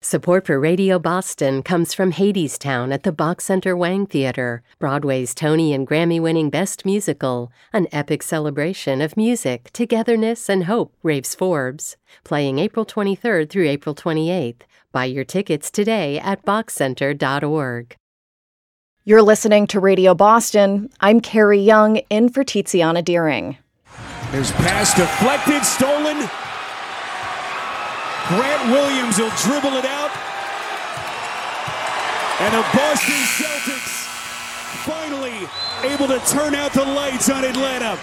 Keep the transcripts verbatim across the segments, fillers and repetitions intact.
Support for Radio Boston comes from Hadestown at the Bach Center Wang Theater, Broadway's Tony and Grammy-winning Best Musical, an epic celebration of music, togetherness, and hope, raves Forbes. Playing April twenty-third through April twenty-eighth. Buy your tickets today at bach center dot org. You're listening to Radio Boston. I'm Carrie Young, in for Tiziana Deering. There's pass deflected, stolen. Grant Williams will dribble it out. And the Boston Celtics finally able to turn out the lights on Atlanta.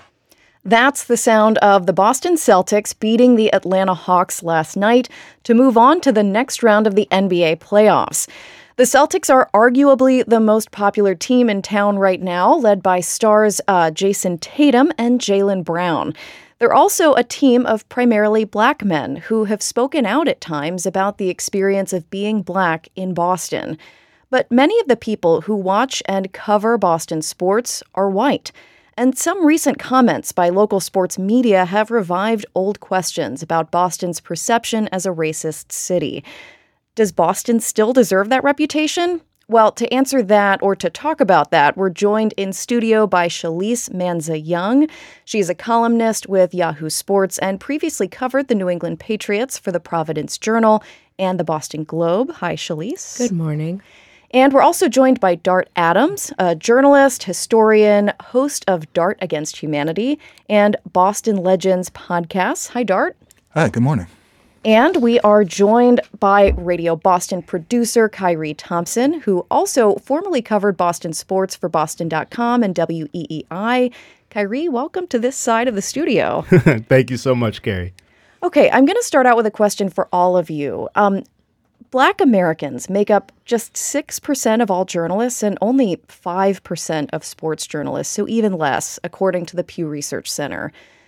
That's the sound of the Boston Celtics beating the Atlanta Hawks last night to move on to the next round of the N B A playoffs. The Celtics are arguably the most popular team in town right now, led by stars uh, Jason Tatum and Jaylen Brown. They're also a team of primarily black men who have spoken out at times about the experience of being black in Boston. But many of the people who watch and cover Boston sports are white. And some recent comments by local sports media have revived old questions about Boston's perception as a racist city. Does Boston still deserve that reputation? Well, to answer that or to talk about that, we're joined in studio by Shalise Manza-Young. She's a columnist with Yahoo Sports and previously covered the New England Patriots for the Providence Journal and the Boston Globe. Hi, Shalise. Good morning. And we're also joined by Dart Adams, a journalist, historian, host of Dart Against Humanity and Boston Legends podcasts. Hi, Dart. Hi, good morning. And we are joined by Radio Boston producer Kyrie Thompson, who also formerly covered Boston sports for Boston dot com and W E E I. Kyrie, welcome to this side of the studio. Thank you so much, Carrie. Okay, I'm going to start out with a question for all of you. Um, Black Americans make up just six percent of all journalists and only five percent of sports journalists, so even less, according to the Pew Research Center.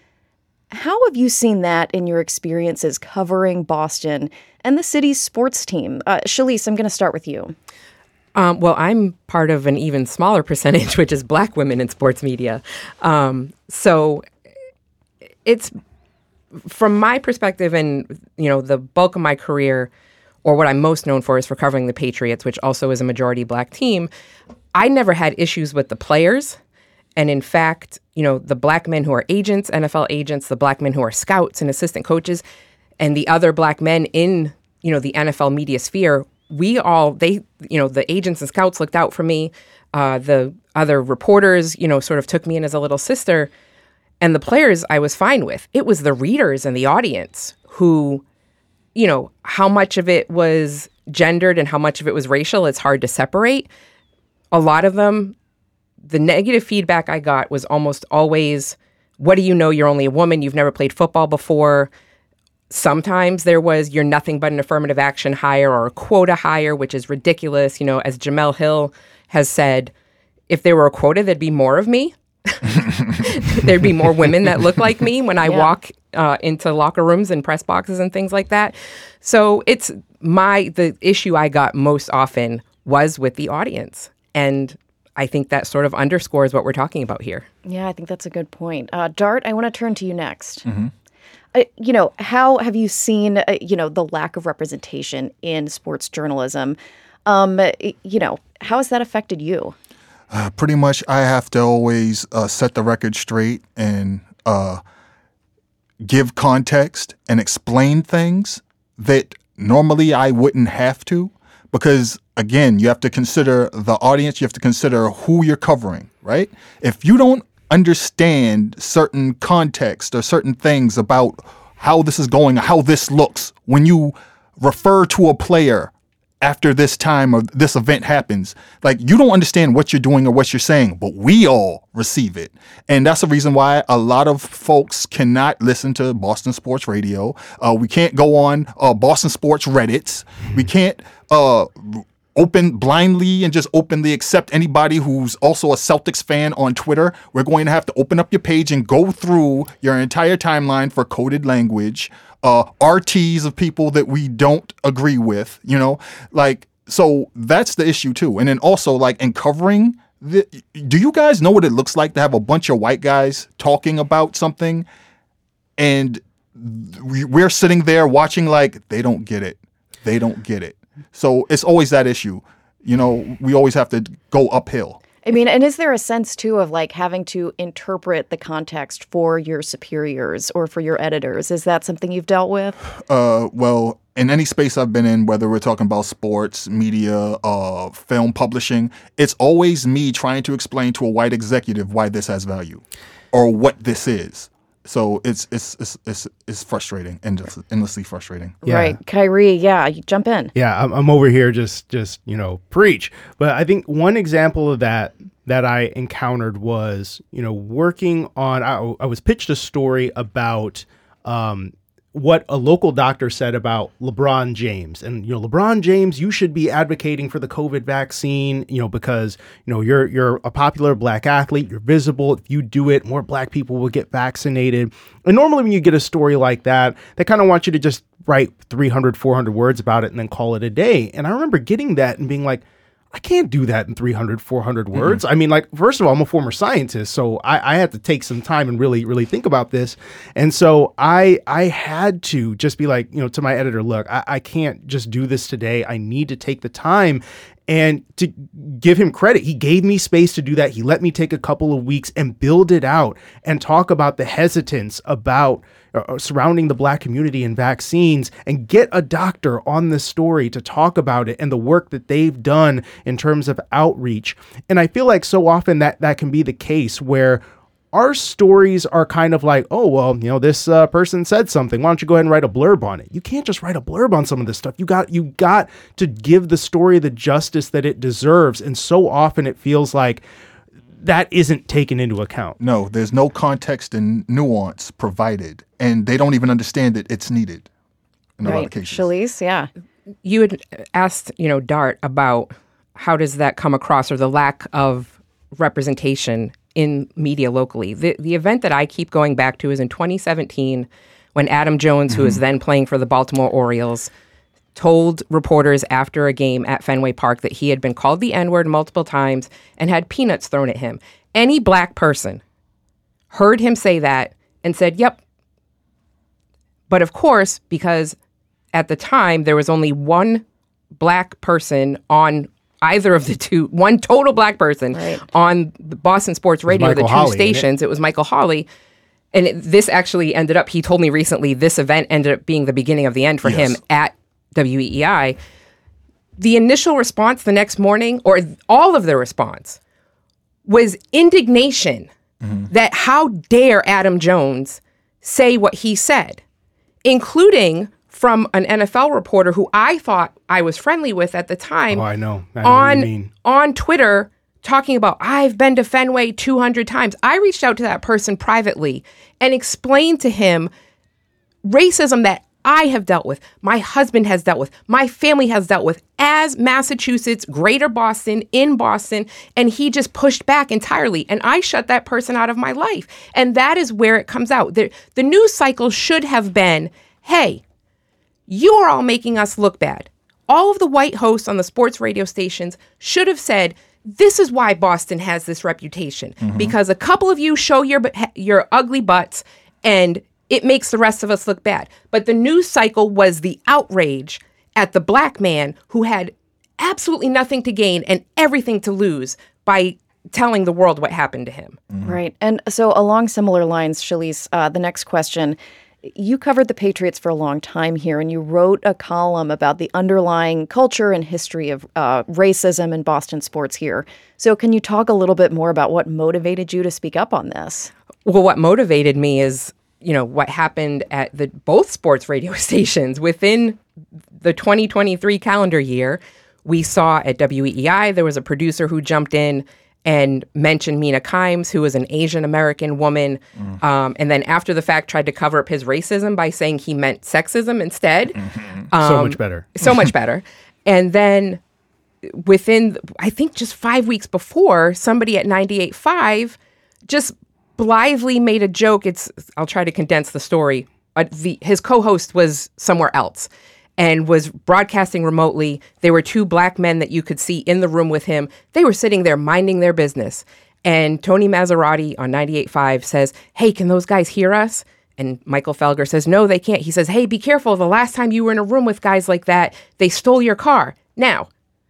How have you seen that in your experiences covering Boston and the city's sports team? Uh, Shalise, I'm going to start with you. Um, well, I'm part of an even smaller percentage, which is black women in sports media. Um, so it's, from my perspective and, you know, the bulk of my career, or what I'm most known for is for covering the Patriots, which also is a majority black team. I never had issues with the players. And in fact, you know, the black men who are agents, N F L agents, the black men who are scouts and assistant coaches, and the other black men in, you know, the N F L media sphere, we all, they, you know, the agents and scouts looked out for me. Uh, the other reporters, you know, sort of took me in as a little sister. And the players I was fine with. It was the readers and the audience who, you know, how much of it was gendered and how much of it was racial, it's hard to separate. A lot of them, the negative feedback I got was almost always, what do you know? You're only a woman. You've never played football before. Sometimes there was, you're nothing but an affirmative action hire or a quota hire, which is ridiculous. You know, as Jemele Hill has said, if there were a quota, there'd be more of me. There'd be more women that look like me when I yeah. walk uh, into locker rooms and press boxes and things like that. So it's my, the issue I got most often was with the audience. And I think that sort of underscores what we're talking about here. Yeah, I think that's a good point. Uh, Dart, I want to turn to you next. Mm-hmm. Uh, you know, how have you seen, uh, you know, the lack of representation in sports journalism? Um, you know, how has that affected you? Uh, pretty much, I have to always uh, set the record straight and uh, give context and explain things that normally I wouldn't have to. Because, again, you have to consider the audience. You have to consider who you're covering, right? If you don't understand certain context or certain things about how this is going, how this looks, when you refer to a player after this time or this event happens, like, you don't understand what you're doing or what you're saying, but we all receive it. And that's the reason why a lot of folks cannot listen to Boston Sports Radio. Uh, we can't go on uh, Boston Sports Reddits. We can't uh, open blindly and just openly accept anybody who's also a Celtics fan on Twitter. We're going to have to open up your page and go through your entire timeline for coded language. Uh, R Ts of people that we don't agree with, you know, like, so that's the issue too. And then also, like, in covering the, do you guys know what it looks like to have a bunch of white guys talking about something and we're sitting there watching like they don't get it? they don't get it. So it's always that issue. You know, we always have to go uphill. I mean, and is there a sense, too, of like having to interpret the context for your superiors or for your editors? Is that something you've dealt with? Uh, well, in any space I've been in, whether we're talking about sports, media, uh, film publishing, it's always me trying to explain to a white executive why this has value or what this is. So it's it's it's it's, it's frustrating, endless, endlessly frustrating. Yeah. Right. Kyrie, yeah, you jump in. Yeah, I'm, I'm over here just, just, you know, preach. But I think one example of that that I encountered was, you know, working on, I, I was pitched a story about um, what a local doctor said about LeBron James. And, you know, LeBron James, you should be advocating for the COVID vaccine, you know, because, you know, you're you're a popular black athlete, you're visible. If you do it, more black people will get vaccinated. And normally when you get a story like that, they kind of want you to just write three hundred, four hundred words about it and then call it a day. And I remember getting that and being like, I can't do that in three hundred, four hundred words. Mm-hmm. I mean, like, first of all, I'm a former scientist, so I, I had to take some time and really, really think about this. And so I I had to just be like, you know, to my editor, look, I, I can't just do this today. I need to take the time. And to give him credit, he gave me space to do that. He let me take a couple of weeks and build it out and talk about the hesitance about uh, surrounding the black community and vaccines and get a doctor on this story to talk about it and the work that they've done in terms of outreach. And I feel like so often that that can be the case where our stories are kind of like, oh, well, you know, this uh, person said something. Why don't you go ahead and write a blurb on it? You can't just write a blurb on some of this stuff. You got you got to give the story the justice that it deserves. And so often it feels like that isn't taken into account. No, there's no context and nuance provided, and they don't even understand that it's needed in a right. lot of cases. Shalise, yeah. You had asked, you know, Dart about how does that come across or the lack of representation in media locally. The the event that I keep going back to is in twenty seventeen when Adam Jones, mm-hmm. who was then playing for the Baltimore Orioles, told reporters after a game at Fenway Park that he had been called the N-word multiple times and had peanuts thrown at him. Any black person heard him say that and said, yep. But of course, because at the time there was only one black person on either of the two, one total black person right. on the Boston Sports Radio, the two Hawley, stations. It? it was Michael Hawley. And it, this actually ended up, he told me recently, this event ended up being the beginning of the end for yes. him at W E E I. The initial response the next morning, or all of the response, was indignation mm-hmm. that how dare Adam Jones say what he said, including from an N F L reporter who I thought I was friendly with at the time. Oh, I know. I know on, what you mean. on Twitter, talking about, I've been to Fenway two hundred times. I reached out to that person privately and explained to him racism that I have dealt with, my husband has dealt with, my family has dealt with as Massachusetts, Greater Boston, in Boston, and he just pushed back entirely. And I shut that person out of my life. And that is where it comes out. The, the news cycle should have been, hey, you are all making us look bad. All of the white hosts on the sports radio stations should have said, this is why Boston has this reputation. Mm-hmm. Because a couple of you show your your ugly butts and it makes the rest of us look bad. But the news cycle was the outrage at the black man who had absolutely nothing to gain and everything to lose by telling the world what happened to him. Mm-hmm. Right. And so along similar lines, Shalise, uh, the next question. You covered the Patriots for a long time here, and you wrote a column about the underlying culture and history of uh, racism in Boston sports here. So can you talk a little bit more about what motivated you to speak up on this? Well, what motivated me is, you know, what happened at the both sports radio stations within the twenty twenty-three calendar year. We saw at W E E I, there was a producer who jumped in and mentioned Mina Kimes, who was an Asian American woman, mm. um, and then after the fact tried to cover up his racism by saying he meant sexism instead. Mm-hmm. Um, so much better. so much better. And then within, I think just five weeks before, somebody at ninety-eight point five just blithely made a joke. It's I'll try to condense the story. Uh, the, his co-host was somewhere else and was broadcasting remotely. There were two black men that you could see in the room with him. They were sitting there minding their business. And Tony Maserati on ninety-eight point five says, hey, can those guys hear us? And Michael Felger says, no, they can't. He says, hey, be careful. The last time you were in a room with guys like that, they stole your car. Now,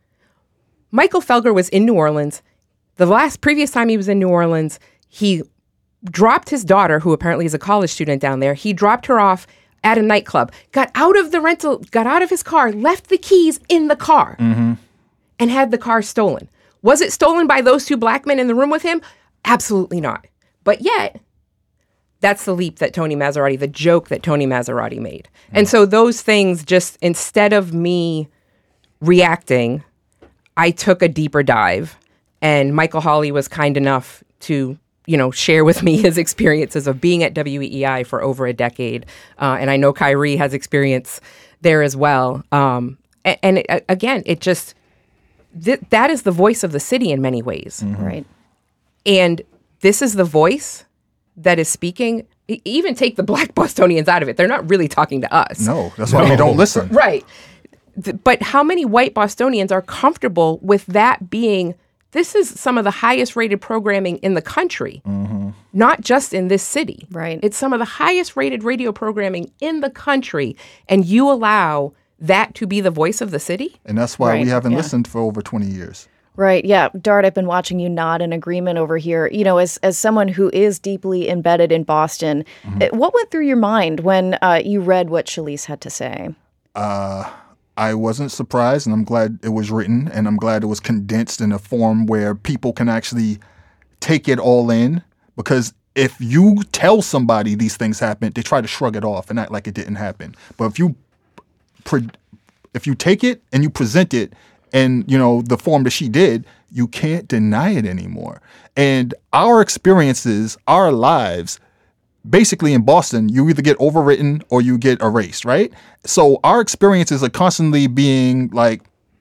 Michael Felger was in New Orleans. The last previous time he was in New Orleans, he dropped his daughter, who apparently is a college student down there. He dropped her off at a nightclub, got out of the rental, got out of his car, left the keys in the car, mm-hmm. and had the car stolen. Was it stolen by those two black men in the room with him? Absolutely not. But yet, that's the leap that Tony Massarotti, the joke that Tony Massarotti made. Mm-hmm. And so those things just, instead of me reacting, I took a deeper dive. And Michael Hawley was kind enough to, you know, share with me his experiences of being at W E E I for over a decade. Uh, and I know Kyrie has experience there as well. Um, and and it, again, it just, th- that is the voice of the city in many ways. Mm-hmm. Right. And this is the voice that is speaking. E- even take the black Bostonians out of it. They're not really talking to us. No, that's why no. we don't listen. Right. Th- but how many white Bostonians are comfortable with that being, this is some of the highest rated programming in the country, mm-hmm. not just in this city. Right. It's some of the highest rated radio programming in the country. And you allow that to be the voice of the city? And that's why right. we haven't yeah. listened for over twenty years. Right. Yeah. Dart, I've been watching you nod in agreement over here. You know, as as someone who is deeply embedded in Boston, mm-hmm. what went through your mind when uh, you read what Shalise had to say? Uh, I wasn't surprised, and I'm glad it was written, and I'm glad it was condensed in a form where people can actually take it all in. Because if you tell somebody these things happened, they try to shrug it off and act like it didn't happen. But if you pre- if you take it and you present it, and, you know, the form that she did, you can't deny it anymore. And our experiences, our lives, basically in Boston, you either get overwritten or you get erased, right? So our experiences are constantly being, like,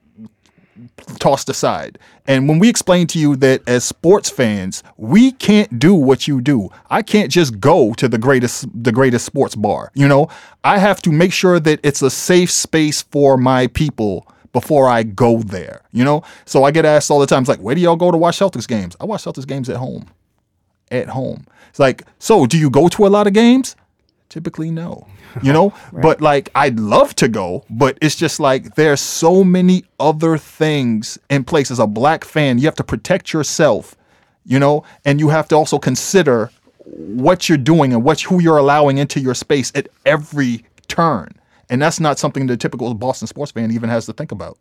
tossed aside. And when we explain to you that as sports fans, we can't do what you do. I can't just go to the greatest the greatest sports bar, you know? I have to make sure that it's a safe space for my people before I go there, you know? So I get asked all the time, it's like, where do y'all go to watch Celtics games? I watch Celtics games at home. At home. It's like, so do you go to a lot of games? Typically, no. You know? Right. But, like, I'd love to go, but it's just like there's so many other things in place. As a black fan, you have to protect yourself, you know? And you have to also consider what you're doing and what who you're allowing into your space at every turn. And that's not something the typical Boston sports fan even has to think about.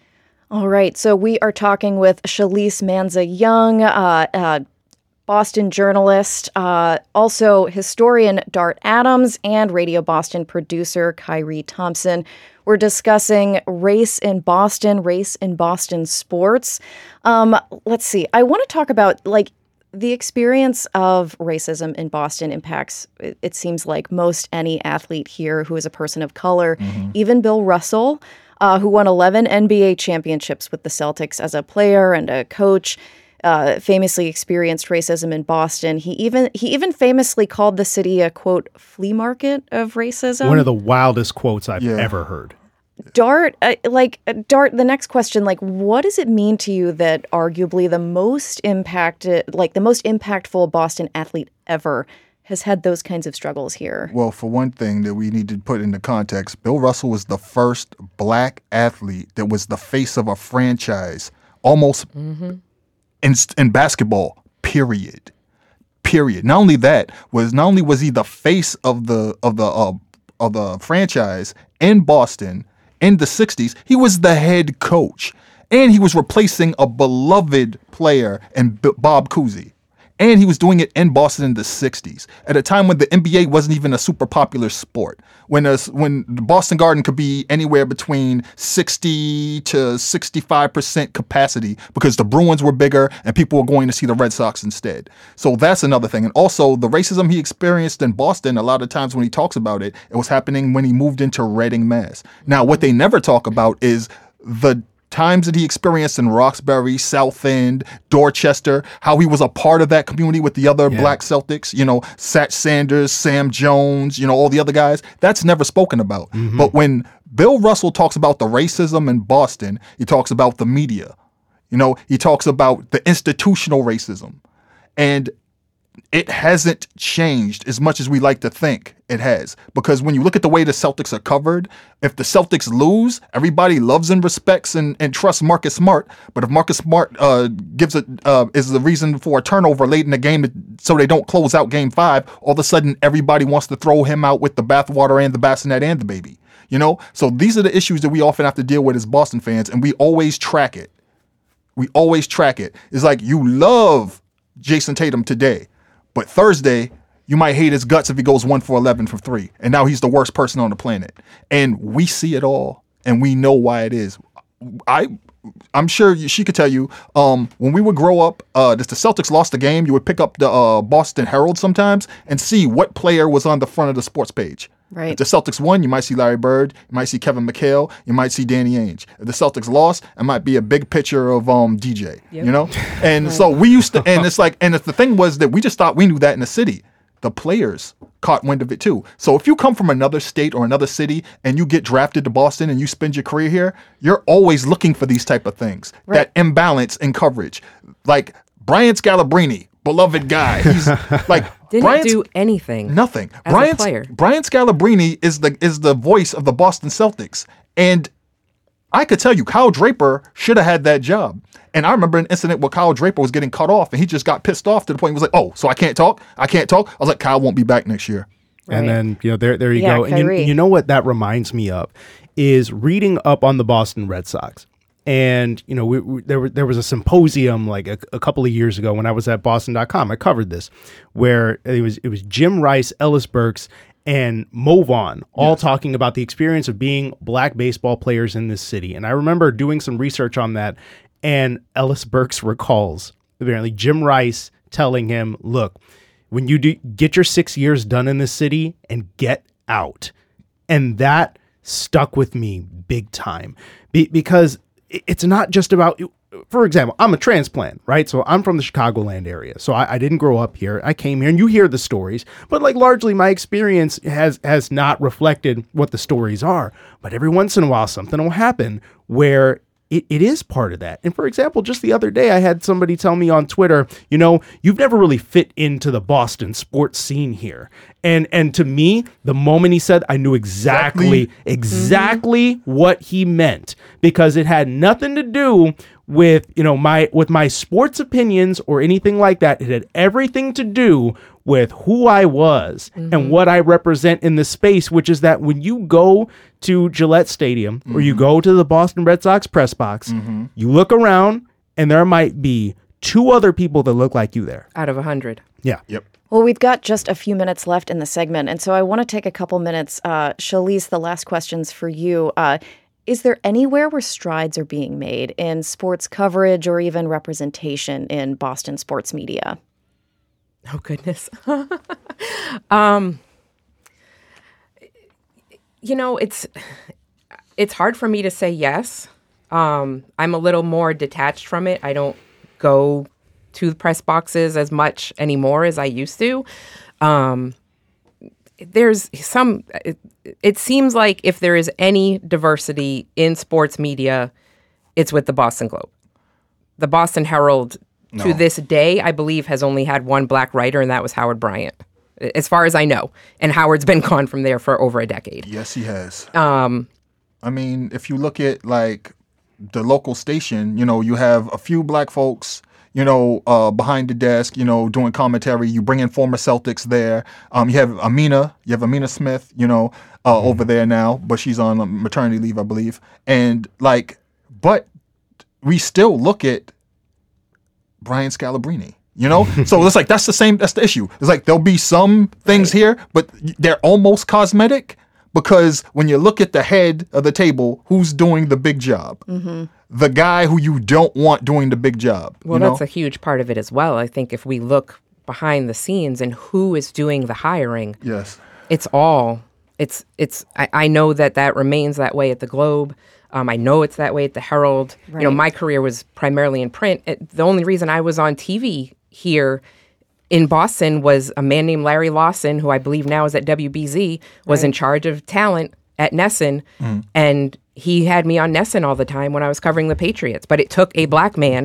All right. So we are talking with Shalise Manza-Young, uh, uh, Boston journalist, uh, also historian Dart Adams, and Radio Boston producer Kyrie Thompson. We're discussing race in Boston, race in Boston sports. Um, let's see. I want to talk about, like, the experience of racism in Boston impacts, it, it seems like, most any athlete here who is a person of color. Mm-hmm. Even Bill Russell, uh, who won eleven N B A championships with the Celtics as a player and a coach, uh, famously experienced racism in Boston. He even he even famously called the city a, quote, flea market of racism. One of the wildest quotes I've yeah. ever heard. Dart, uh, like, uh, Dart, the next question, like, what does it mean to you that arguably the most impacted, like, the most impactful Boston athlete ever has had those kinds of struggles here? Well, for one thing that we need to put into context, Bill Russell was the first black athlete that was the face of a franchise, almost mm-hmm. in, in basketball, period. Period. Not only that, was not only was he the face of the of the uh, of the franchise in Boston in the sixties, he was the head coach, and he was replacing a beloved player in B- Bob Cousy. And he was doing it in Boston in the sixties, at a time when the N B A wasn't even a super popular sport. When a, when the Boston Garden could be anywhere between sixty to sixty-five percent capacity because the Bruins were bigger and people were going to see the Red Sox instead. So that's another thing. And also the racism he experienced in Boston, a lot of times when he talks about it, it was happening when he moved into Reading, Mass. Now, what they never talk about is the times that he experienced in Roxbury, South End, Dorchester, how he was a part of that community with the other yeah. black Celtics, you know, Satch Sanders, Sam Jones, you know, all the other guys. That's never spoken about. Mm-hmm. But when Bill Russell talks about the racism in Boston, he talks about the media. You know, he talks about the institutional racism. And it hasn't changed as much as we like to think it has. Because when you look at the way the Celtics are covered, if the Celtics lose, everybody loves and respects and, and trusts Marcus Smart. But if Marcus Smart uh, gives it uh, is the reason for a turnover late in the game so they don't close out game five, all of a sudden everybody wants to throw him out with the bathwater and the bassinet and the baby. You know? So these are the issues that we often have to deal with as Boston fans, and we always track it. We always track it. It's like you love Jason Tatum today, but Thursday, you might hate his guts if he goes one for eleven from three. And now he's the worst person on the planet. And we see it all, and we know why it is. I, I'm sure she could tell you, um, when we would grow up, uh, if the Celtics lost the game, you would pick up the uh, Boston Herald sometimes and see what player was on the front of the sports page. Right. If the Celtics won, you might see Larry Bird, you might see Kevin McHale, you might see Danny Ainge. If the Celtics lost, it might be a big picture of um, D J, yep. you know? And right. so we used to, and it's like, and if the thing was that we just thought we knew that in the city. The players caught wind of it too. So if you come from another state or another city and you get drafted to Boston and you spend your career here, you're always looking for these type of things. Right. That imbalance in coverage. Like Brian Scalabrine, beloved guy. He's like didn't Brian's, do anything. Nothing. As Brian's, a player. Brian Scalabrine is the is the voice of the Boston Celtics. And I could tell you, Kyle Draper should have had that job. And I remember an incident where Kyle Draper was getting cut off, and he just got pissed off to the point he was like, "Oh, so I can't talk? I can't talk." I was like, "Kyle won't be back next year." Right. And then you know, there, there you yeah, go. And you, you know what that reminds me of is reading up on the Boston Red Sox. And you know, we, we, there, there was a symposium like a, a couple of years ago when I was at Boston dot com. I covered this, where it was it was Jim Rice, Ellis Burks, and Mo Vaughn all yes. talking about the experience of being black baseball players in this city. And I remember doing some research on that, and Ellis Burks recalls apparently Jim Rice telling him, "Look, when you do get your six years done in this city and get out," and that stuck with me big time Be- because. It's not just about, for example, I'm a transplant, right? So I'm from the Chicagoland area. So I, I didn't grow up here. I came here, and you hear the stories, but like largely my experience has has not reflected what the stories are. But every once in a while, something will happen where it, it is part of that. And for example, just the other day, I had somebody tell me on Twitter, you know, you've never really fit into the Boston sports scene here. And and to me, the moment he said, I knew exactly, exactly, exactly mm-hmm. what he meant, because it had nothing to do with, you know, my with my sports opinions or anything like that. It had everything to do with who I was mm-hmm. and what I represent in the space, which is that when you go to Gillette Stadium mm-hmm. or you go to the Boston Red Sox press box, mm-hmm. you look around and there might be two other people that look like you there. Out of a hundred. Yeah. Yep. Well, we've got just a few minutes left in the segment, and so I want to take a couple minutes. Uh, Shalise, the last question's for you. Uh, is there anywhere where strides are being made in sports coverage or even representation in Boston sports media? Oh, goodness. um, you know, it's it's hard for me to say yes. Um, I'm a little more detached from it. I don't go to the press boxes as much anymore as I used to. Um, there's some, it, it seems like if there is any diversity in sports media, it's with the Boston Globe. The Boston Herald, no. to this day, I believe, has only had one black writer, and that was Howard Bryant, as far as I know. And Howard's been gone from there for over a decade. Yes, he has. Um, I mean, if you look at, like, the local station, you know, you have a few black folks, you know, uh, behind the desk, you know, doing commentary. You bring in former Celtics there. Um, you have Amina, you have Amina Smith, you know, uh, mm-hmm. over there now, but she's on maternity leave, I believe. And like, but we still look at Brian Scalabrine, you know? So it's like, that's the same, that's the issue. It's like, there'll be some things here, but they're almost cosmetic, because when you look at the head of the table, who's doing the big job? Mm-hmm. The guy who you don't want doing the big job. Well, you know? That's a huge part of it as well. I think if we look behind the scenes and who is doing the hiring, yes, it's all, it's, it's, I, I know that that remains that way at the Globe. Um, I know it's that way at the Herald. Right. You know, my career was primarily in print. It, the only reason I was on T V here in Boston was a man named Larry Lawson, who I believe now is at W B Z, was right. in charge of talent at Nesson. Mm. And he had me on Nesson all the time when I was covering the Patriots. But it took a black man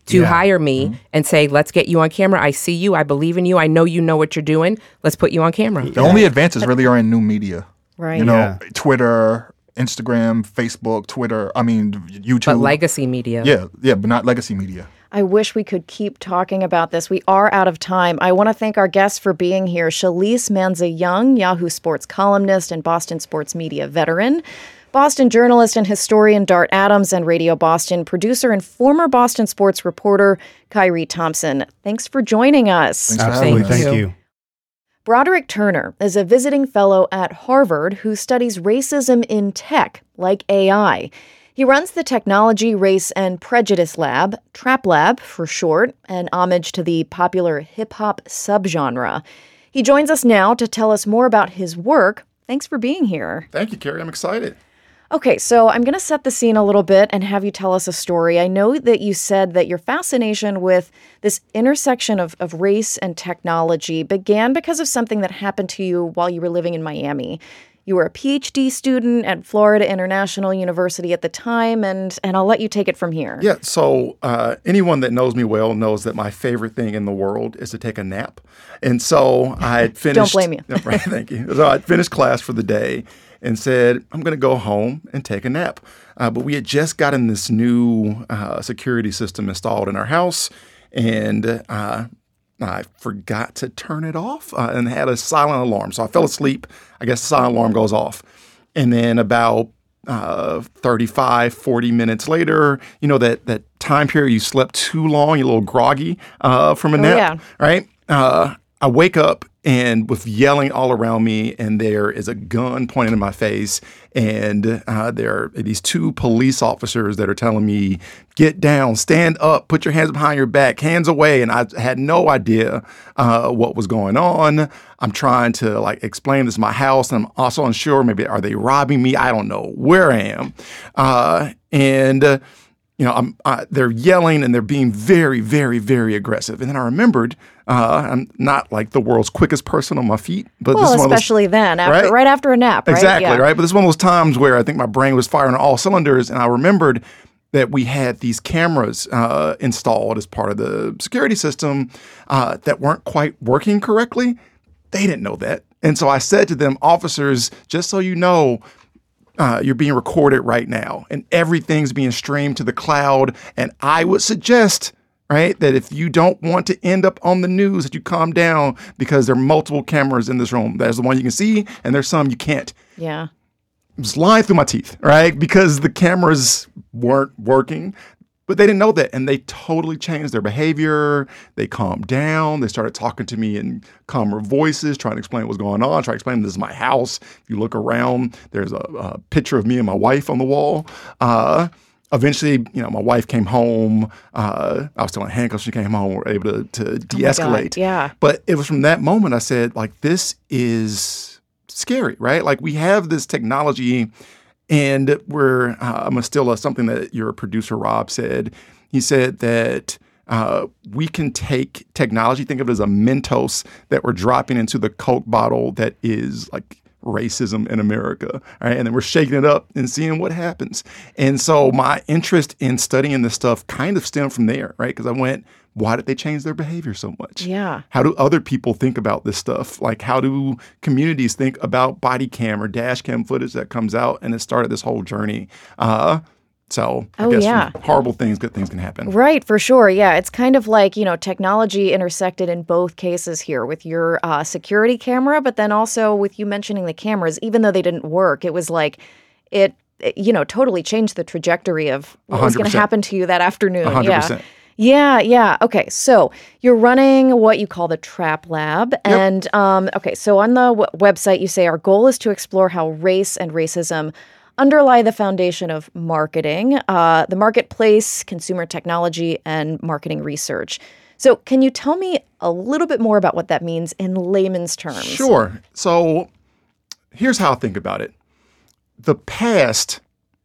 to Yeah. hire me Mm-hmm. and say, let's get you on camera. I see you. I believe in you. I know you know what you're doing. Let's put you on camera. The only advances really are in new media. Right. You know, Yeah. Twitter, Instagram, Facebook, Twitter. I mean, YouTube. But legacy media. Yeah, yeah, but not legacy media. I wish we could keep talking about this. We are out of time. I want to thank our guests for being here. Shalise Manza-Young, Yahoo Sports columnist and Boston sports media veteran. Boston journalist and historian Dart Adams, and Radio Boston producer and former Boston sports reporter Kyrie Thompson. Thanks for joining us. Thanks for Absolutely. having us. Thank you. you. Broderick Turner is a visiting fellow at Harvard who studies racism in tech, like A I. He runs the Technology, Race, and Prejudice Lab, Trap Lab for short, an homage to the popular hip-hop subgenre. He joins us now to tell us more about his work. Thanks for being here. Thank you, Carrie. I'm excited. Okay, so I'm going to set the scene a little bit and have you tell us a story. I know that you said that your fascination with this intersection of, of race and technology began because of something that happened to you while you were living in Miami. You were a P H D student at Florida International University at the time, and, and I'll let you take it from here. Yeah, so uh, anyone that knows me well knows that my favorite thing in the world is to take a nap. And so I had finished. Don't blame you. Yeah, right, thank you. So I finished class for the day and said, I'm going to go home and take a nap. Uh, but we had just gotten this new uh, security system installed in our house, and uh, I forgot to turn it off uh, and had a silent alarm. So I fell asleep. I guess the silent alarm goes off. And then about uh, thirty-five, forty minutes later, you know, that, that time period you slept too long, you're a little groggy uh, from a Oh, nap, yeah. right? Uh, I wake up and with yelling all around me, and there is a gun pointed in my face, and uh, there are these two police officers that are telling me, get down, stand up, put your hands behind your back, hands away, and I had no idea uh, what was going on. I'm trying to like explain this is my house, and I'm also unsure, maybe are they robbing me? I don't know where I am. Uh, and uh, you know, I'm, uh, they're yelling and they're being very, very, very aggressive. And then I remembered uh, I'm not like the world's quickest person on my feet, but Well, this is one of those, especially then, after, right? right after a nap, right? Exactly, Yeah. right? But this is one of those times where I think my brain was firing on all cylinders, and I remembered that we had these cameras uh, installed as part of the security system uh, that weren't quite working correctly. They didn't know that. And so I said to them, officers, just so you know, Uh, you're being recorded right now, and everything's being streamed to the cloud. And I would suggest, right, that if you don't want to end up on the news, that you calm down because there are multiple cameras in this room. There's the one you can see, and there's some you can't. Yeah. It was lying through my teeth, right, because the cameras weren't working. But they didn't know that, and they totally changed their behavior. They calmed down. They started talking to me in calmer voices, trying to explain what's going on, trying to explain this is my house. If you look around, there's a, a picture of me and my wife on the wall. Uh, eventually, you know, my wife came home. Uh, I was still in handcuffs. She came home. We were able to, to de-escalate. yeah. But it was from that moment I said, like, this is scary, right? Like, we have this technology. And we're, uh, I'm going to steal uh, something that your producer, Rob, said. He said that uh, we can take technology, think of it as a Mentos that we're dropping into the Coke bottle that is like racism in America, right? And then we're shaking it up and seeing what happens. And so my interest in studying this stuff kind of stemmed from there, right? Because I went, why did they change their behavior so much? Yeah. How do other people think about this stuff? Like, how do communities think about body cam or dash cam footage that comes out? And it started this whole journey. Uh, so I Oh, guess yeah. from horrible things, good things can happen. Right, for sure. Yeah, it's kind of like, you know, technology intersected in both cases here with your uh, security camera, but then also with you mentioning the cameras, even though they didn't work, it was like it, it you know, totally changed the trajectory of what was going to one hundred percent. happen to you that afternoon. one hundred Yeah. percent. Yeah, yeah. Okay, so you're running what you call the Trap Lab. And, um, okay, so on the w- website, you say our goal is to explore how race and racism underlie the foundation of marketing, uh, the marketplace, consumer technology, and marketing research. So can you tell me a little bit more about what that means in layman's terms? Sure. So here's how I think about it. The past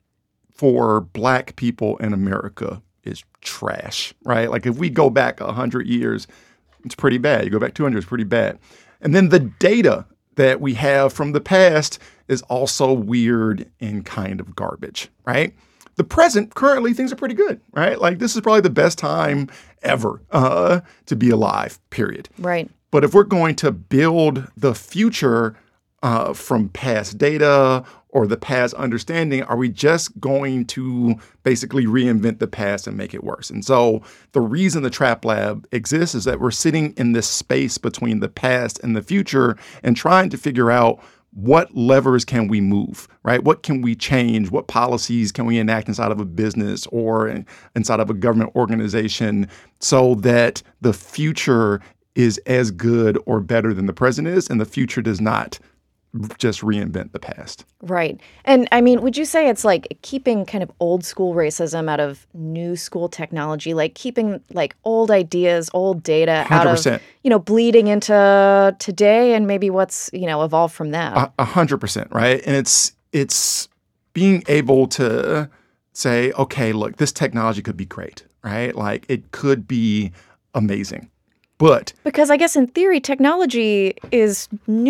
for Black people in America is trash, right? Like if we go back one hundred years, it's pretty bad. You go back two hundred, it's pretty bad. And then the data that we have from the past is also weird and kind of garbage, right? the present, currently, things are pretty good, right? Like, this is probably the best time ever uh, to be alive, period. Right. But if we're going to build the future uh, from past data or the past understanding, are we just going to basically reinvent the past and make it worse? And so the reason the Trap Lab exists is that we're sitting in this space between the past and the future and trying to figure out what levers can we move, right? What can we change? What policies can we enact inside of a business or inside of a government organization so that the future is as good or better than the present is, and the future does not just reinvent the past. Right. And I mean, would you say it's like keeping kind of old school racism out of new school technology, like keeping like old ideas, old data one hundred percent. Out of, you know, bleeding into today and maybe what's, you know, evolved from that? A hundred percent, right? And it's it's being able to say, okay, look, this technology could be great, right? Like it could be amazing. But because I guess in theory, technology is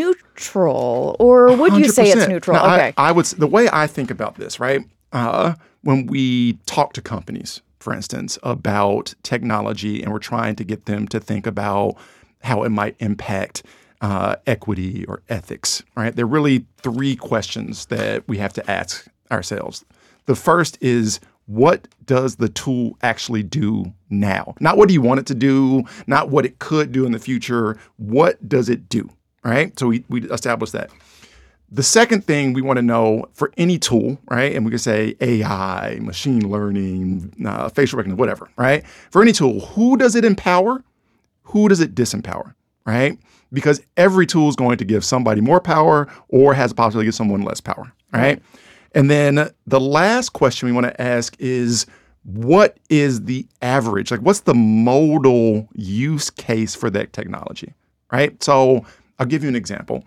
neutral, or would one hundred percent. You say it's neutral? No, okay. I, I would. The way I think about this, right? Uh, when we talk to companies, for instance, about technology, and we're trying to get them to think about how it might impact uh, equity or ethics, right? There are really three questions that we have to ask ourselves. The first is, what does the tool actually do now? Not what do you want it to do, not what it could do in the future. What does it do, right? So we, we establish that. The second thing we want to know for any tool, right? And we can say A I, machine learning, uh, facial recognition, whatever, right? For any tool, who does it empower? Who does it disempower, right? Because every tool is going to give somebody more power or has a possibility to give someone less power, right? right. And then the last question we want to ask is, what is the average? Like, what's the modal use case for that technology, right? So I'll give you an example.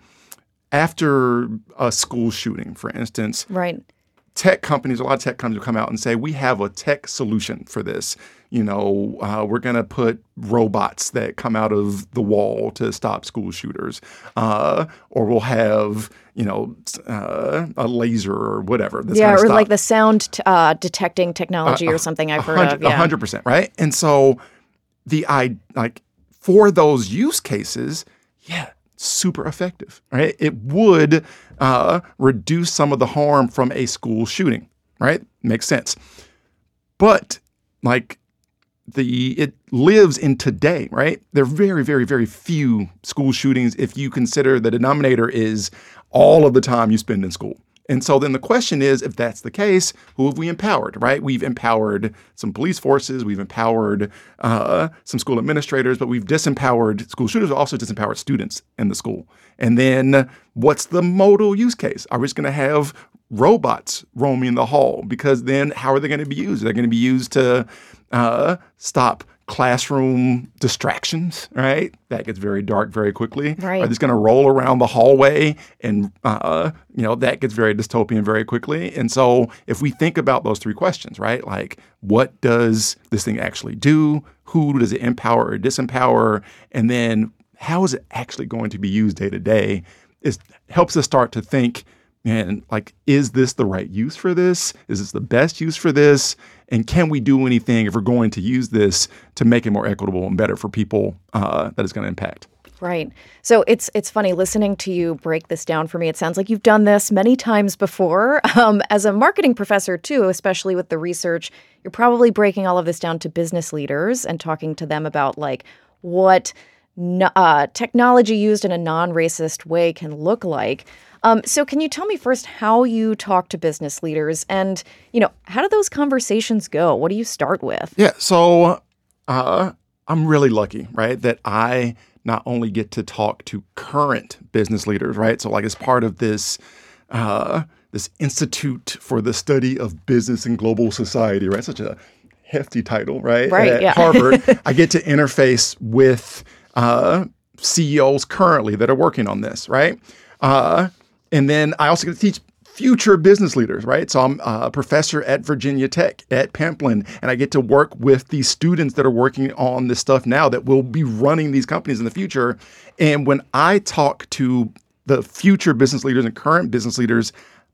After a school shooting, for instance, right. tech companies, a lot of tech companies will come out and say, we have a tech solution for this. You know, uh, we're going to put robots that come out of the wall to stop school shooters. Uh, or we'll have, you know, uh, a laser or whatever. That's yeah, or stop. like the sound t- uh, detecting technology uh, or something I've heard of. Yeah, one hundred percent, right? And so the I like for those use cases, yeah, super effective, right? It would uh, reduce some of the harm from a school shooting, right? Makes sense. But like the it lives in today, right? There are very, very, very few school shootings if you consider the denominator is all of the time you spend in school. And so then the question is, if that's the case, who have we empowered, right? We've empowered some police forces, we've empowered uh, some school administrators, but we've disempowered school shooters, also disempowered students in the school. And then what's the modal use case? Are we just going to have robots roaming the hall? Because then how are they going to be used? They're going to be used to uh, stop classroom distractions, right? That gets very dark very quickly. Right. Are they just going to roll around the hallway? And, uh, you know, that gets very dystopian very quickly. And so if we think about those three questions, right? Like, what does this thing actually do? Who does it empower or disempower? And then how is it actually going to be used day to day? It helps us start to think, and like, is this the right use for this? Is this the best use for this? And can we do anything if we're going to use this to make it more equitable and better for people uh, that it's going to impact? Right. So it's it's funny listening to you break this down for me. It sounds like you've done this many times before. Um, as a marketing professor, too, especially with the research, you're probably breaking all of this down to business leaders and talking to them about like what no, uh, technology used in a non-racist way can look like. Um, so can you tell me first how you talk to business leaders and, you know, how do those conversations go? What do you start with? Yeah, so uh, I'm really lucky, right, that I not only get to talk to current business leaders, right? So like as part of this uh, this Institute for the Study of Business and Global Society, right? Such a hefty title, right? Right, At yeah. Harvard, I get to interface with uh, C E Os currently that are working on this, right? Uh, And then I also get to teach future business leaders, right? So I'm a professor at Virginia Tech at Pamplin, and I get to work with these students that are working on this stuff now that will be running these companies in the future. And when I talk to the future business leaders and current business leaders,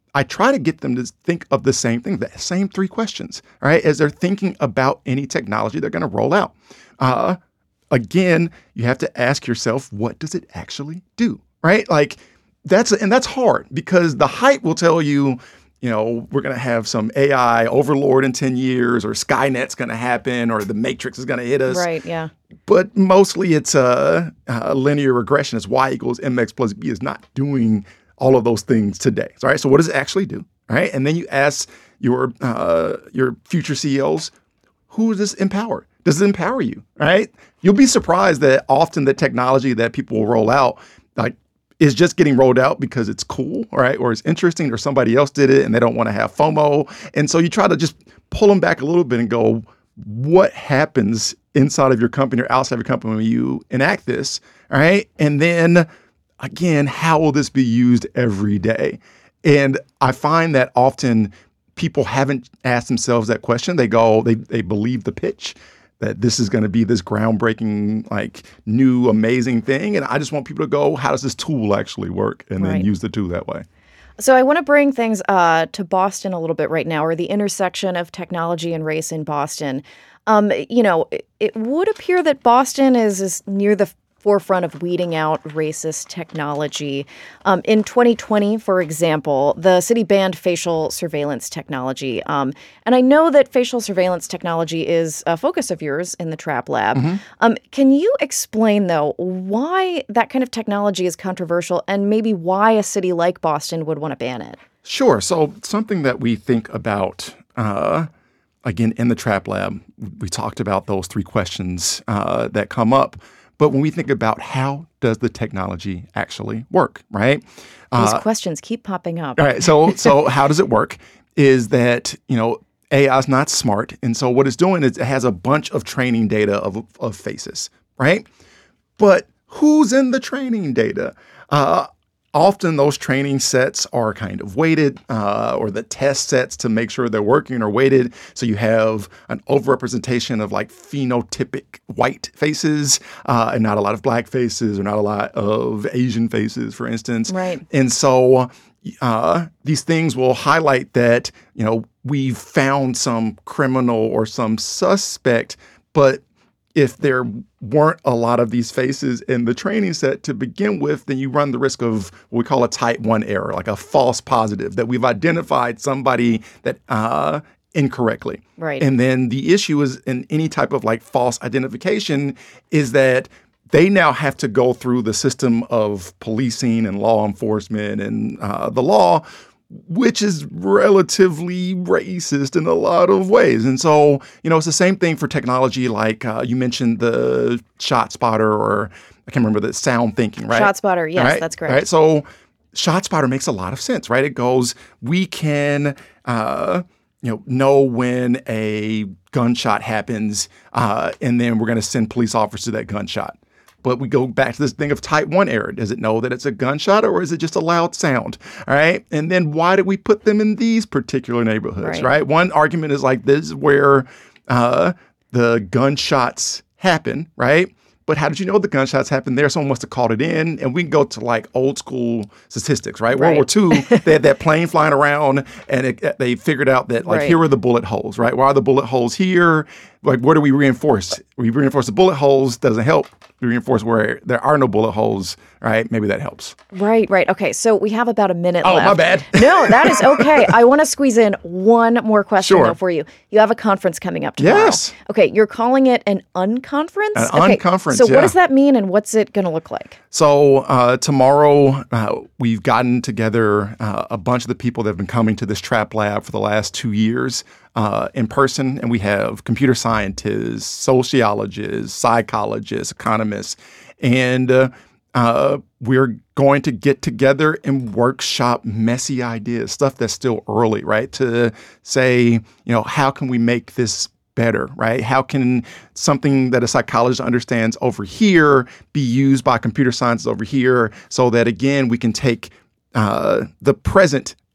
I try to get them to think of the same thing, the same three questions, right? As they're thinking about any technology they're going to roll out. Uh, again, you have to ask yourself, what does it actually do, right? Like that's, and that's hard because the hype will tell you, you know, we're going to have some A I overlord in ten years, or Skynet's going to happen, or the Matrix is going to hit us. Right, yeah. But mostly it's a, a linear regression. It's y equals mx plus b is not doing all of those things today. All right, so what does it actually do? All right, and then you ask your uh, your future C E Os, who does this empower? Does it empower you? Right? You'll be surprised that often the technology that people will roll out, like, is just getting rolled out because it's cool, right? Or it's interesting, or somebody else did it and they don't want to have FOMO. And so you try to just pull them back a little bit and go, what happens inside of your company or outside of your company when you enact this, all right? And then again, how will this be used every day? And I find that often people haven't asked themselves that question. They go, they they believe the pitch that this is going to be this groundbreaking, like new, amazing thing. And I just want people to go, how does this tool actually work? And then Right. use the tool that way. So I want to bring things uh, to Boston a little bit right now, or the intersection of technology and race in Boston. Um, you know, it, it would appear that Boston is, is near the forefront of weeding out racist technology. Um, in twenty twenty, for example, the city banned facial surveillance technology. Um, and I know that facial surveillance technology is a focus of yours in the Trap Lab. Mm-hmm. Um, can you explain, though, why that kind of technology is controversial, and maybe why a city like Boston would want to ban it? Sure. So something that we think about, uh, again, in the Trap Lab, we talked about those three questions uh, that come up. But when we think about how does the technology actually work, right? These Uh, questions keep popping up. All right. So, so how does it work? Is that, you know, A I is not smart. And so what it's doing is it has a bunch of training data of, of faces, right? But who's in the training data? Uh, often those training sets are kind of weighted, uh, or the test sets to make sure they're working are weighted. So you have an overrepresentation of like phenotypic white faces, uh, and not a lot of black faces, or not a lot of Asian faces, for instance. Right. And so uh, these things will highlight that, you know, we've found some criminal or some suspect, but if there weren't a lot of these faces in the training set to begin with, then you run the risk of what we call a type one error, like a false positive, that we've identified somebody that uh, incorrectly. Right. And then the issue is in any type of like false identification is that they now have to go through the system of policing and law enforcement and uh, the law, which is relatively racist in a lot of ways. And so, you know, it's the same thing for technology, like uh, you mentioned the ShotSpotter, or I can't remember the sound thinking, right? ShotSpotter, yes, Right? that's correct. Right? So ShotSpotter makes a lot of sense, right? It goes, we can, uh, you know, know when a gunshot happens, uh, and then we're going to send police officers to that gunshot. But we go back to this thing of type one error. Does it know that it's a gunshot, or is it just a loud sound? All right. And then why did we put them in these particular neighborhoods? Right. Right. One argument is like, this is where uh, the gunshots happen. Right. But how did you know the gunshots happened there? Someone must have called it in. And we can go to like old school statistics, right? Right. World War Two, they had that plane flying around, and it, they figured out that like, Right. here are the bullet holes, right? Why are the bullet holes here? Like, where do we reinforce? We reinforce the bullet holes, doesn't help. We reinforce where there are no bullet holes, right? Maybe that helps. Right, right. Okay, so we have about a minute Oh, left. my bad. No, that is okay. I want to squeeze in one more question, Sure. though, for you. You have a conference coming up tomorrow. Yes. Okay, you're calling it an unconference? An okay, unconference, So yeah. what does that mean, and what's it going to look like? So uh, tomorrow, uh, we've gotten together uh, a bunch of the people that have been coming to this Trap Lab for the last two years uh, in person, and we have computer scientists, sociologists, psychologists, economists, and uh, uh, we're going to get together and workshop messy ideas, stuff that's still early, right? To say, you know, how can we make this better, right? How can something that a psychologist understands over here be used by computer scientists over here, so that, again, we can take uh, the present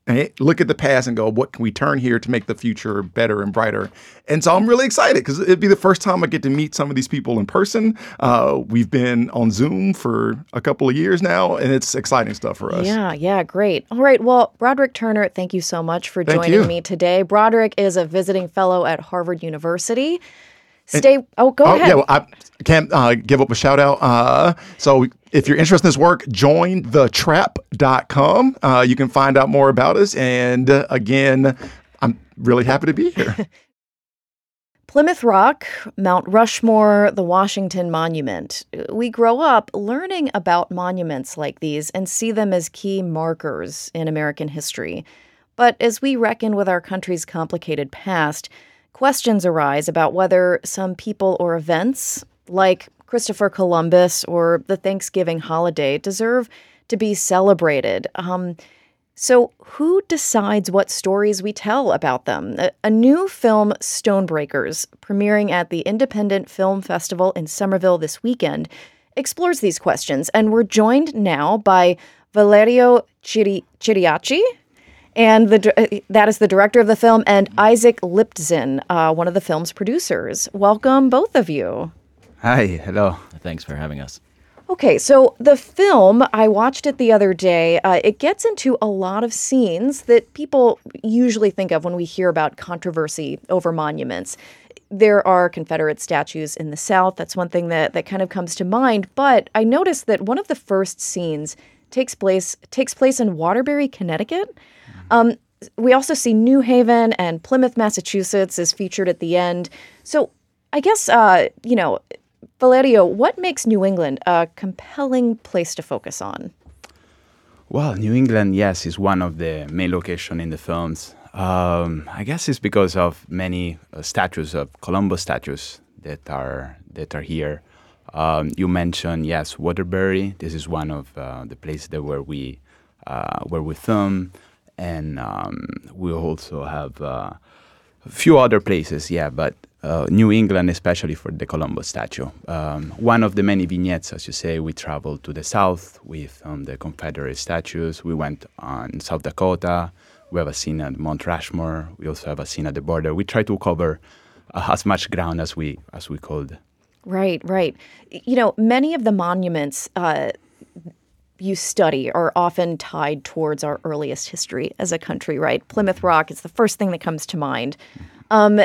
eh, look at the past and go, what can we turn here to make the future better and brighter? And so I'm really excited because it'd be the first time I get to meet some of these people in person. Uh, we've been on Zoom for a couple of years now, and it's exciting stuff for us. Yeah, yeah, great. All right, well, Broderick Turner, thank you so much for Thank joining you. me today. Broderick is a visiting fellow at Harvard University. Stay, And, oh, go oh, ahead. Yeah, well, I can't uh, give up a shout out. Uh, so if you're interested in this work, join the trap dot com. Uh, you can find out more about us. And uh, again, I'm really happy to be here. Plymouth Rock, Mount Rushmore, the Washington Monument. We grow up learning about monuments like these and see them as key markers in American history. But as we reckon with our country's complicated past, questions arise about whether some people or events, like Christopher Columbus or the Thanksgiving holiday, deserve to be celebrated. Um, so who decides what stories we tell about them? A, a new film, Stonebreakers, premiering at the Independent Film Festival in Somerville this weekend, explores these questions. And we're joined now by Valerio Chiri- Chiriachi, and the, that is the director of the film, and Isaac Liptzin, uh, one of the film's producers. Welcome, both of you. Hi, hello. Thanks for having us. Okay, so the film, I watched it the other day. Uh, it gets into a lot of scenes that people usually think of when we hear about controversy over monuments. There are Confederate statues in the South. That's one thing that, that kind of comes to mind. But I noticed that one of the first scenes takes place takes place in Waterbury, Connecticut. Um, we also see New Haven and Plymouth, Massachusetts is featured at the end. So I guess, uh, you know, Valerio, what makes New England a compelling place to focus on? Well, New England, yes, is one of the main locations in the films. Um, I guess it's because of many uh, statues of Columbus statues that are that are here. Um, you mentioned, yes, Waterbury. This is one of uh, the places that where we uh, where we film. And um, we also have uh, a few other places, yeah, but uh, New England, especially for the Columbus statue. Um, one of the many vignettes, as you say, we traveled to the South. We filmed the Confederate statues. We went on South Dakota. We have a scene at Mount Rushmore. We also have a scene at the border. We try to cover uh, as much ground as we as we could. Right, right. You know, many of the monuments uh, you study are often tied towards our earliest history as a country, right? Plymouth Rock is the first thing that comes to mind. Um,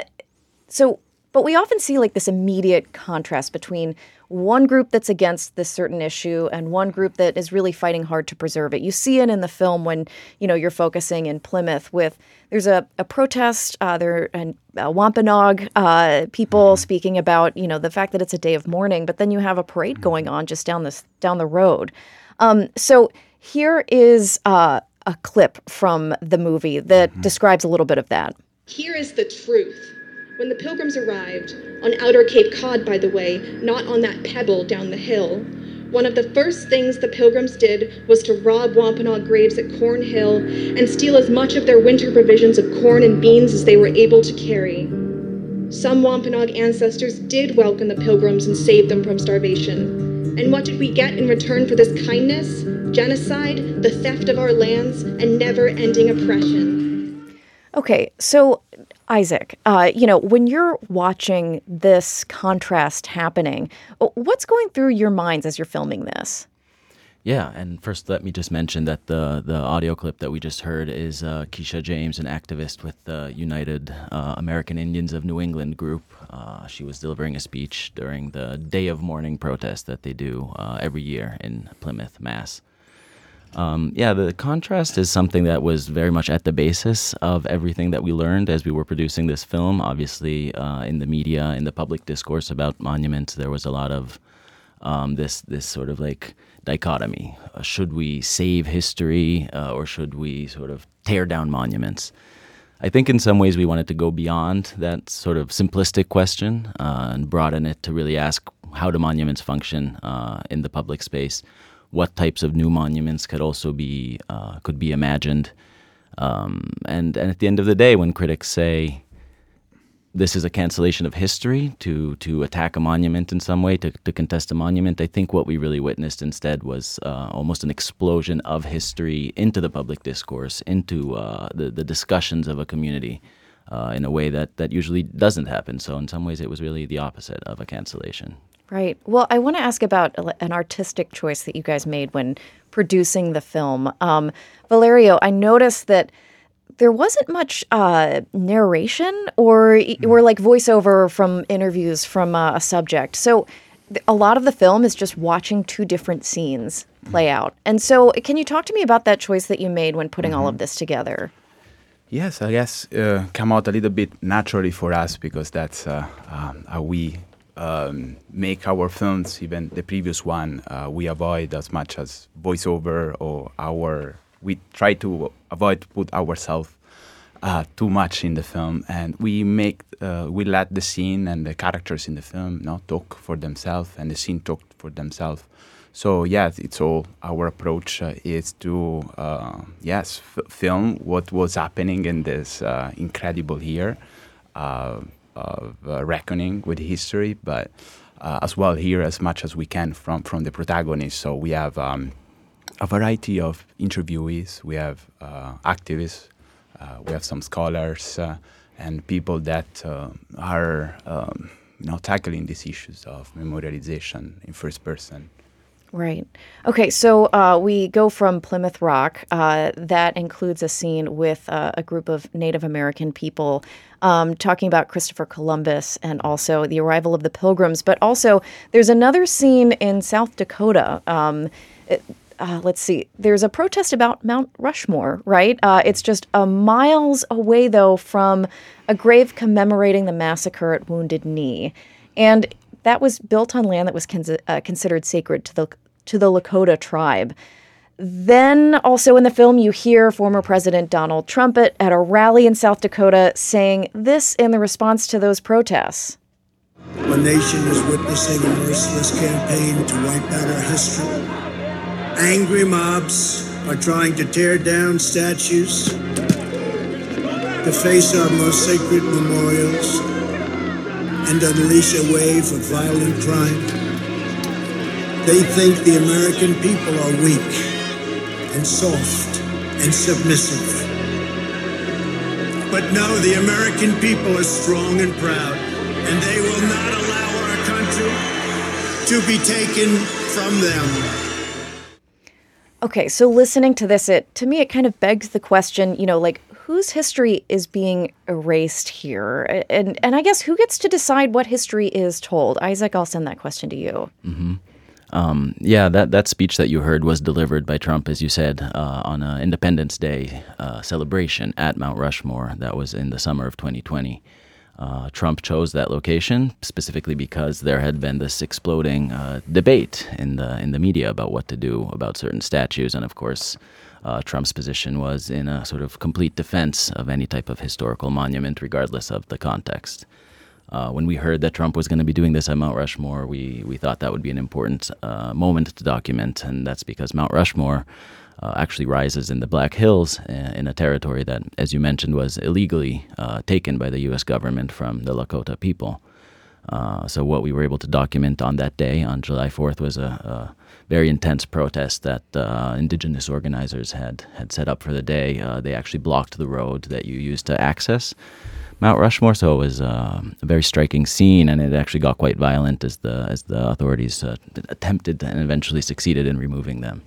so, but we often see like this immediate contrast between one group that's against this certain issue and one group that is really fighting hard to preserve it. You see it in the film when, you know, you're focusing in Plymouth with, there's a, a protest, uh, there and uh, Wampanoag uh, people speaking about, you know, the fact that it's a day of mourning, but then you have a parade going on just down this down the road. Um, so here is uh, a clip from the movie that mm-hmm. describes a little bit of that. Here is the truth. When the Pilgrims arrived, on outer Cape Cod, by the way, not on that pebble down the hill, one of the first things the Pilgrims did was to rob Wampanoag graves at Cornhill and steal as much of their winter provisions of corn and beans as they were able to carry. Some Wampanoag ancestors did welcome the Pilgrims and save them from starvation. And what did we get in return for this kindness? Genocide, the theft of our lands, and never-ending oppression. Okay, so Isaac, uh, you know, when you're watching this contrast happening, what's going through your minds as you're filming this? Yeah, and first let me just mention that the the audio clip that we just heard is uh, Keisha James, an activist with the United uh, American Indians of New England group. Uh, she was delivering a speech during the Day of Mourning protest that they do uh, every year in Plymouth, Mass. Um, yeah, the contrast is something that was very much at the basis of everything that we learned as we were producing this film. Obviously, uh, in the media, in the public discourse about monuments, there was a lot of um, this this sort of like dichotomy. Uh, should we save history uh, or should we sort of tear down monuments? I think in some ways we wanted to go beyond that sort of simplistic question uh, and broaden it to really ask, how do monuments function uh, in the public space? What types of new monuments could also be uh, could be imagined? Um, and, and at the end of the day, when critics say, this is a cancellation of history to to attack a monument in some way, to, to contest a monument. I think what we really witnessed instead was uh, almost an explosion of history into the public discourse, into uh, the, the discussions of a community uh, in a way that, that usually doesn't happen. So in some ways it was really the opposite of a cancellation. Right. Well, I want to ask about an artistic choice that you guys made when producing the film. Um, Valerio, I noticed that there wasn't much uh, narration or or like voiceover from interviews from uh, a subject. So th- a lot of the film is just watching two different scenes play out. And so can you talk to me about that choice that you made when putting mm-hmm. all of this together? Yes, I guess uh, come out a little bit naturally for us because that's uh, um, how we um, make our films. Even the previous one, uh, we avoid as much as voiceover or our... We try to avoid put ourselves uh, too much in the film, and we make uh, we let the scene and the characters in the film you know, talk for themselves, and the scene talk for themselves. So yes, it's all our approach uh, is to uh, yes f- film what was happening in this uh, incredible year uh, of uh, reckoning with history, but uh, as well hear as much as we can from from the protagonists. So we have. Um, A variety of interviewees. We have uh, activists, uh, we have some scholars, uh, and people that uh, are um, you know, tackling these issues of memorialization in first person. Right. Okay, so uh, we go from Plymouth Rock. Uh, that includes a scene with uh, a group of Native American people um, talking about Christopher Columbus and also the arrival of the Pilgrims. But also, there's another scene in South Dakota. Um, it, Uh, let's see. There's a protest about Mount Rushmore, right? Uh, it's just uh, miles away, though, from a grave commemorating the massacre at Wounded Knee. And that was built on land that was con- uh, considered sacred to the to the Lakota tribe. Then also in the film, you hear former President Donald Trump at, at a rally in South Dakota saying this in the response to those protests. Our nation is witnessing a merciless campaign to wipe out our history. Angry mobs are trying to tear down statues, deface our most sacred memorials, and unleash a wave of violent crime. They think the American people are weak and soft and submissive. But no, the American people are strong and proud, and they will not allow our country to be taken from them. Okay, so listening to this, it to me, it kind of begs the question, you know, like, whose history is being erased here? And and I guess who gets to decide what history is told? Isaac, I'll send that question to you. Mm-hmm. Um, yeah, that, that speech that you heard was delivered by Trump, as you said, uh, on an Independence Day uh, celebration at Mount Rushmore. That was in the summer of twenty twenty. Uh, Trump chose that location specifically because there had been this exploding uh, debate in the in the media about what to do about certain statues, and of course, uh, Trump's position was in a sort of complete defense of any type of historical monument, regardless of the context. Uh, when we heard that Trump was going to be doing this at Mount Rushmore, we we thought that would be an important uh, moment to document, and that's because Mount Rushmore Uh, actually rises in the Black Hills uh, in a territory that, as you mentioned, was illegally uh, taken by the U S government from the Lakota people. Uh, so what we were able to document on that day, on July fourth, was a, a very intense protest that uh, indigenous organizers had, had set up for the day. Uh, they actually blocked the road that you used to access Mount Rushmore, so it was uh, a very striking scene, and it actually got quite violent as the, as the authorities uh, attempted and eventually succeeded in removing them.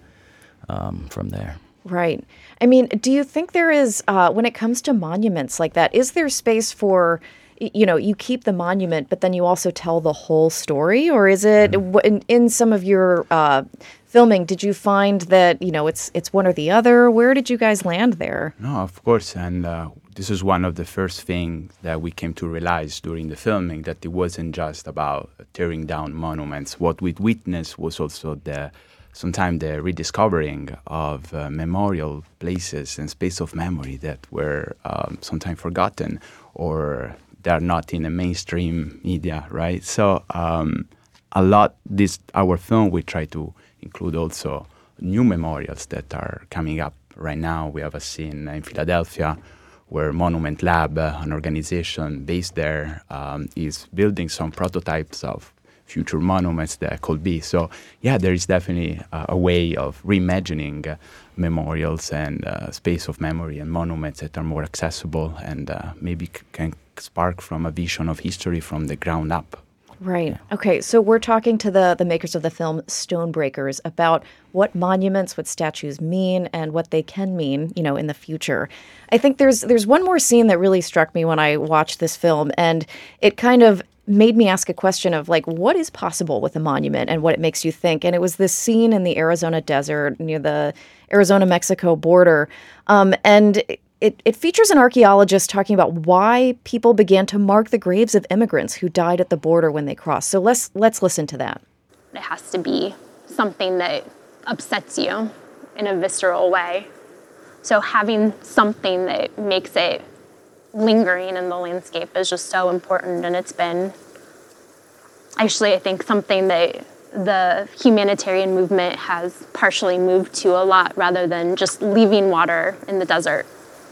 Um, from there. Right. I mean, do you think there is, uh, when it comes to monuments like that, is there space for, you know, you keep the monument, but then you also tell the whole story? Or is it, mm-hmm. in, in some of your uh, filming, did you find that, you know, it's it's one or the other? Where did you guys land there? No, of course. And uh, this is one of the first things that we came to realize during the filming, that it wasn't just about tearing down monuments. What we witnessed was also the sometimes the rediscovering of uh, memorial places and space of memory that were um, sometimes forgotten, or they're not in the mainstream media, right? So um, a lot, this our film, we try to include also new memorials that are coming up right now. We have a scene in Philadelphia where Monument Lab, uh, an organization based there, um, is building some prototypes of future monuments that could be. So, yeah, there is definitely uh, a way of reimagining uh, memorials and uh, space of memory and monuments that are more accessible and uh, maybe c- can spark from a vision of history from the ground up. Right. Okay. So we're talking to the, the makers of the film Stonebreakers about what monuments, what statues mean, and what they can mean, you know, in the future. I think there's there's one more scene that really struck me when I watched this film, and it kind of made me ask a question of, like, what is possible with a monument and what it makes you think. And it was this scene in the Arizona desert near the Arizona-Mexico border. Um, and It, it features an archaeologist talking about why people began to mark the graves of immigrants who died at the border when they crossed. So let's let's listen to that. It has to be something that upsets you in a visceral way. So having something that makes it lingering in the landscape is just so important. And it's been actually, I think, something that the humanitarian movement has partially moved to a lot, rather than just leaving water in the desert,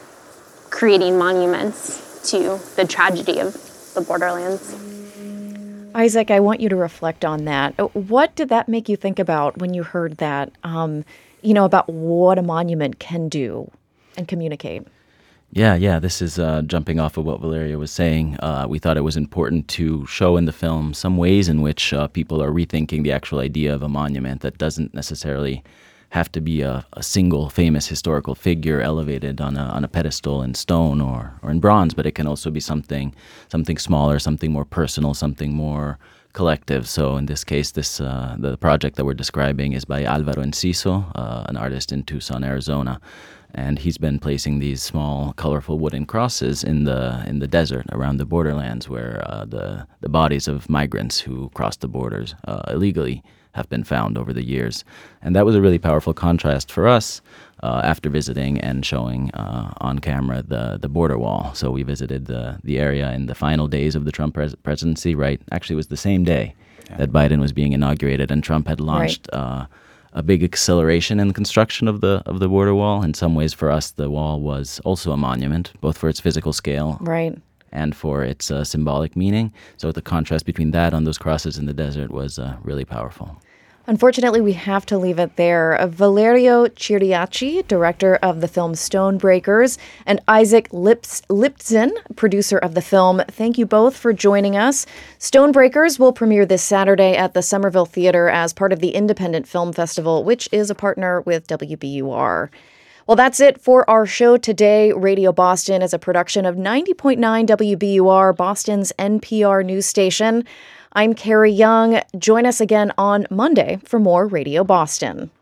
creating monuments to the tragedy of the borderlands. Isaac, I want you to reflect on that. What did that make you think about when you heard that, um, you know, about what a monument can do and communicate? Yeah, yeah, this is uh, jumping off of what Valeria was saying. Uh, we thought it was important to show in the film some ways in which uh, people are rethinking the actual idea of a monument that doesn't necessarily have to be a, a single famous historical figure elevated on a on a pedestal in stone or, or in bronze, but it can also be something something smaller, something more personal, something more collective. So in this case, this uh, the project that we're describing is by Alvaro Enciso, uh, an artist in Tucson, Arizona. And he's been placing these small, colorful wooden crosses in the in the desert around the borderlands, where uh, the the bodies of migrants who crossed the borders uh, illegally have been found over the years. And that was a really powerful contrast for us uh, after visiting and showing uh, on camera the the border wall. So we visited the the area in the final days of the Trump pres- presidency. Right, actually, it was the same day yeah. that Biden was being inaugurated, and Trump had launched. Right. Uh, a big acceleration in the construction of the of the border wall. In some ways, for us, the wall was also a monument, both for its physical scale right. and for its uh, symbolic meaning. So the contrast between that and those crosses in the desert was uh, really powerful. Unfortunately, we have to leave it there. Uh, Valerio Chiriachi, director of the film Stonebreakers, and Isaac Lips- Liptzin, producer of the film, thank you both for joining us. Stonebreakers will premiere this Saturday at the Somerville Theater as part of the Independent Film Festival, which is a partner with W B U R. Well, that's it for our show today. Radio Boston is a production of ninety point nine W B U R, Boston's N P R news station. I'm Carrie Young. Join us again on Monday for more Radio Boston.